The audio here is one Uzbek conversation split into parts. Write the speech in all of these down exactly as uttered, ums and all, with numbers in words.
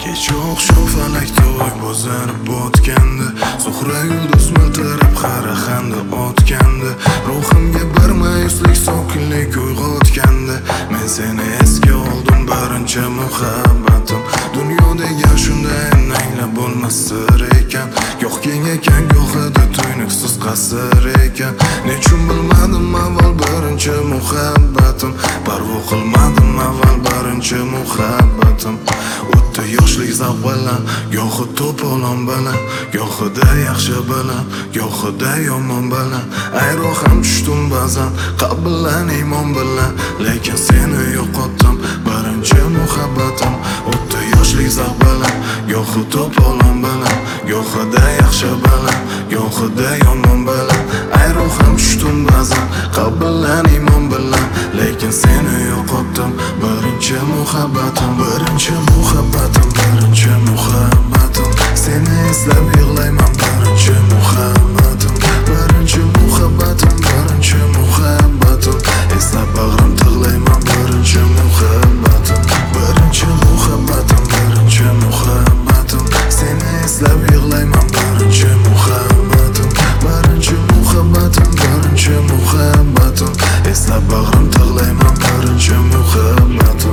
Kecha oqshom falakda oy bo'zarib botgandi, Zuhra yulduz miltirab qarag'anda otgandi, ruhimga bir mayuslik sokinlik uyg'otgandi. Men seni esga oldim birinchi muhabbatim, dunyo degan shunday anglab bo'lmas sir ekan. Goh keng ekan, gohida tuynuksiz qasr ekan. Nechun bilmadim avval birinchi muhabbatim, parvo qilmadim avval birinchi muhabbatim. O'tdi yoshlik zavq bilan, gohi to'polon bilan, gohida yaxshi bilan, gohida yomon bilan. Ayro ham tushdim ba'zan qalb bilan, iymon bilan, lekin seni yo'qotdim birinchi muhabbatim. O'tdi yoshlik zavq bilan, gohi to'polon bilan, gohida yaxshi bilan, gohida yomon bilan. Ayro ham tushdim ba'zan qalb bilan, iymon bilan, lekin seni yo'qotdim birinchi muhabbatim. Birinchi muhabbatim, birinchi muhabbatim, seni eslab yig'layman birinchi muhabbatim. Birinchi muhabbatim, birinchi muhabbatim, eslab bag'rim tig'layman birinchi muhabbatim. Birinchi muhabbatim, birinchi muhabbatim, seni eslab yig'layman birinchi muhabbatim. Birinchi muhabbatim, birinchi muhabbatim, eslab bag'rim tig'layman birinchi muhabbatim.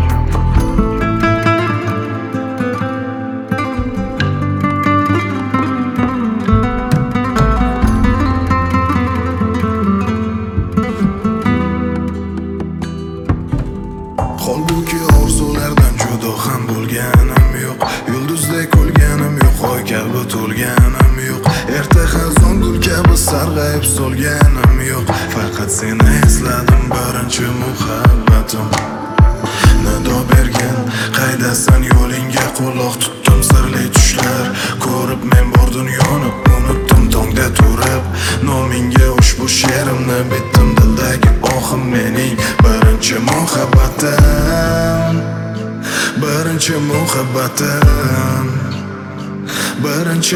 Holbuki orzulardan judo ham bo'lganim yo'q, yulduzdek o'lganim yo'q, oy kabi to'lganim yo'q, erta xazon gul kabi sarg'ayib solganim yo'q. Faqat seni esladim birinchi muhabbatim. Nido bergin, qaydasan yo'lingga quloq tutdim sirli tushlar, ko'rib men bor dunyoni unutdim tongda turib. Nomingga ushbu she'rimni bitdim, dildagi ohim mening birinchi muhabbatim. Birinchi muhabbatim, birinchi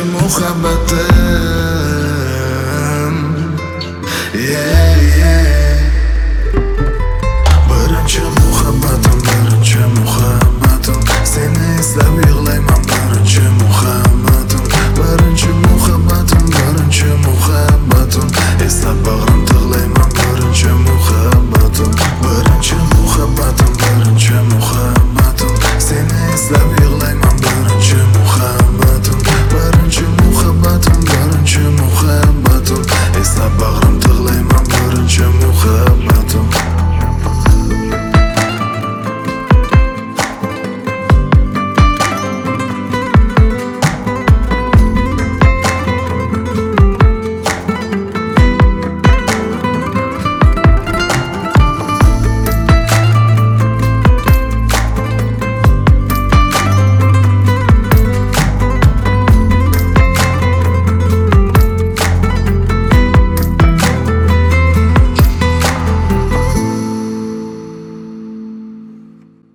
muhabbatim, yeah, yeah. Birinchi muhabbatim, birinchi muhabbatim, seni eslab yig'layman birinchi muhabbatim. Birinchi muhabbatim, birinchi muhabbatim, eslab bag'rim tig'layman birinchi muhabbatim. Birinchi muhabbatim, birinchi muhabbatim, seni eslab